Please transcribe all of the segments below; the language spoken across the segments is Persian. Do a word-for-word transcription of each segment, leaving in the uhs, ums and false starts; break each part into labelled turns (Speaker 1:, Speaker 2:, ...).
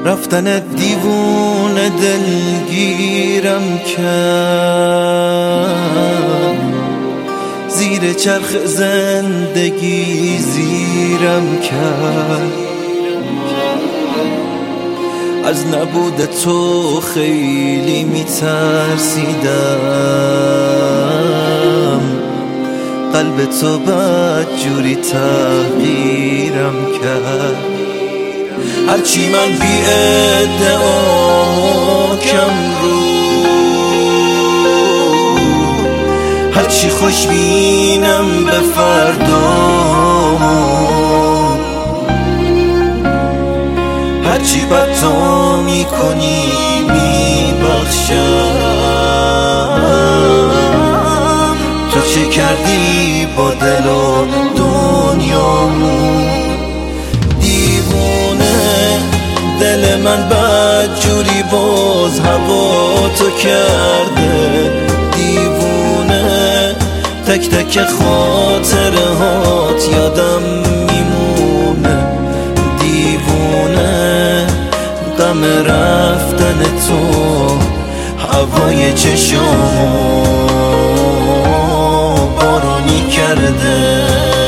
Speaker 1: رفتن دیوونه دلگیرم کرد، زیر چرخ زندگی زیرم کرد. از نبود تو خیلی میترسیدم، قلب تو بد جوری تغییرم کرد. هرچی من بی ادعا کم رو، هرچی خوش بینم به فردا، هرچی بد تو میکنی میبخشم. تو چه کردی با دل و دنیامون؟ دیوونه دل من بد جوری باز هوا تو کرده. دیوونه تک تک خاطره هات یادم میمونه. دیوونه غم رفتن تو هوای چشامو بارونی کرده.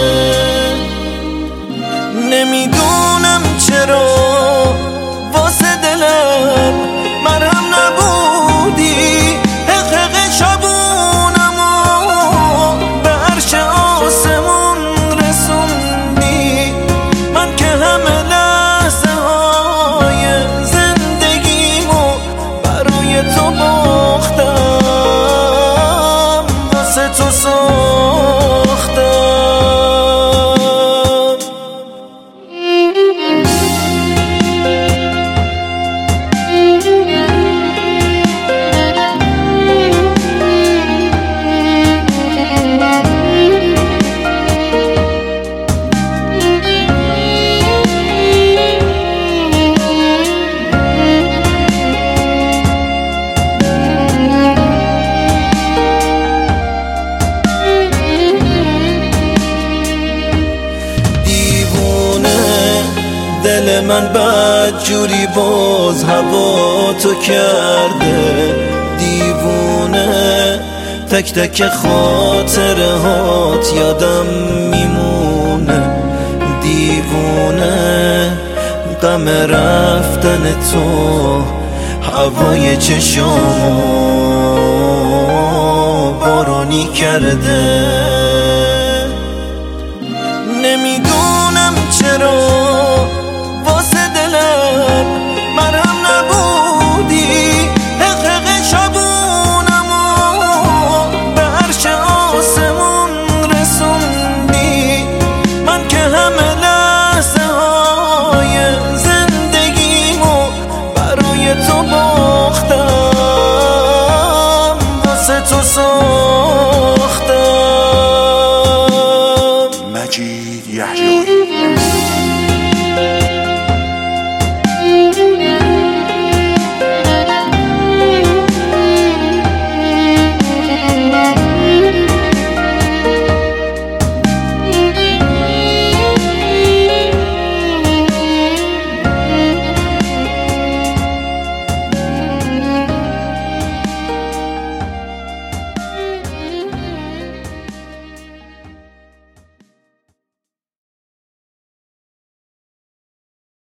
Speaker 1: نمیدونم چرا واسه دلم مرهم نبودی، حق حق شبونمو به عرش آسمون رسوندی. من که همه لحظه های زندگیمو برای تو باختم، واسه تو ساختم. دل من بد جوری باز هوا تو کرده. دیوونه تک تک خاطره هات یادم میمونه. دیوونه غم رفتن تو هوای چشامو بارونی کرده. نمیدونم چرا